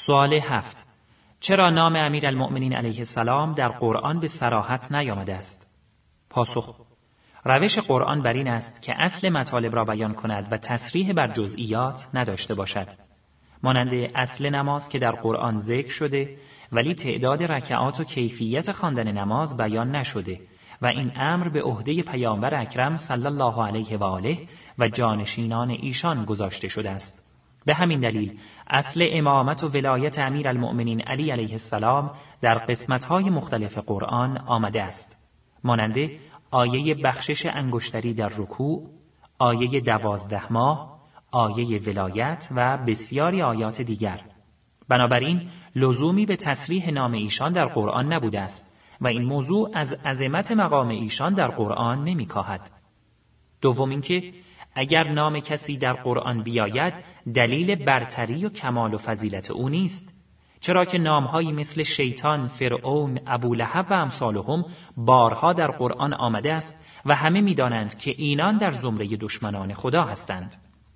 سوال 7. چرا نام امیرالمؤمنین علیه السلام در قرآن به صراحت نیامده است؟ پاسخ: روش قرآن بر این است که اصل مطالب را بیان کند و تصریح بر جزئیات نداشته باشد. مانند اصل نماز که در قرآن ذکر شده ولی تعداد رکعات و کیفیت خواندن نماز بیان نشده و این امر به عهده پیامبر اکرم صلی الله علیه و آله و جانشینان ایشان گذاشته شده است. به همین دلیل اصل امامت و ولایت امیرالمؤمنین علی علیه السلام در قسمت‌های مختلف قرآن آمده است، مانند آیه بخشش انگشتری در رکوع، آیه 12 ماه، آیه ولایت و بسیاری آیات دیگر. بنابراین لزومی به تصریح نام ایشان در قرآن نبوده است و این موضوع از عظمت مقام ایشان در قرآن نمی‌کاهد. دوم اینکه اگر نام کسی در قرآن بیاید دلیل برتری و کمال و فضیلت او نیست، چرا که نامهایی مثل شیطان، فرعون، ابولهب و امثالهم بارها در قرآن آمده است و همه می‌دانند که اینان در زمره دشمنان خدا هستند.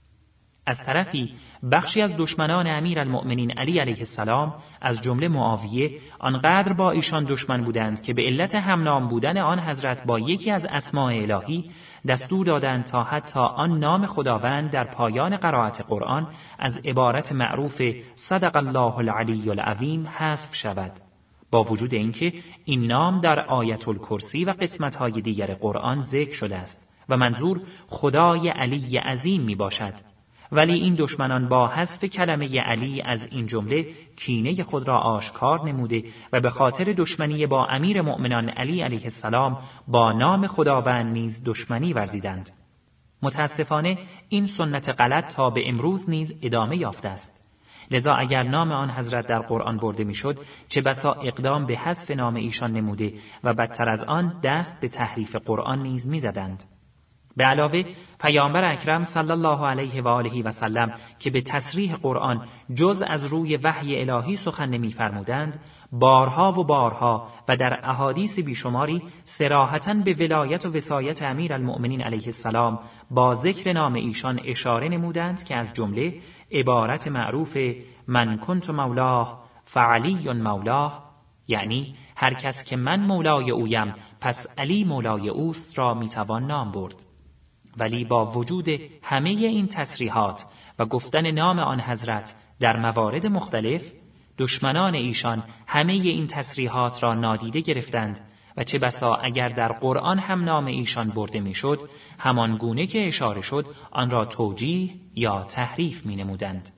از طرفی بخشی از دشمنان امیرالمؤمنین علی علیه السلام از جمله معاویه آنقدر با ایشان دشمن بودند که به علت همنام بودن آن حضرت با یکی از اسماء الهی دستور دادند تا حتی آن نام خداوند در پایان قرائت قرآن از عبارت معروف صدق الله العلی العظیم حذف شود، با وجود اینکه این نام در آیت الکرسی و قسمت‌های دیگر قرآن ذکر شده است و منظور خدای علی عظیم می باشد. ولی این دشمنان با حذف کلمه علی از این جمله کینه خود را آشکار نموده و به خاطر دشمنی با امیر مؤمنان علی علیه السلام با نام خداوند نیز دشمنی ورزیدند. متاسفانه این سنت غلط تا به امروز نیز ادامه یافته است. لذا اگر نام آن حضرت در قرآن برده میشد چه بسا اقدام به حذف نام ایشان نموده و بدتر از آن دست به تحریف قرآن نیز میزدند. به علاوه پیامبر اکرم صلی الله علیه و آله و سلم که به تصریح قرآن جز از روی وحی الهی سخن نمی‌فرمودند، بارها و بارها و در احادیث بیشماری صراحتاً به ولایت و وصایت امیرالمؤمنین علیه السلام با ذکر نام ایشان اشاره نمودند که از جمله عبارت معروف من کنت مولاه فعلی مولاه، یعنی هر کس که من مولای اویم پس علی مولای اوست را میتوان نام برد. ولی با وجود همه این تصریحات و گفتن نام آن حضرت در موارد مختلف، دشمنان ایشان همه این تصریحات را نادیده گرفتند و چه بسا اگر در قرآن هم نام ایشان برده میشد، همان گونه که اشاره شد آن را توجیه یا تحریف می نمودند.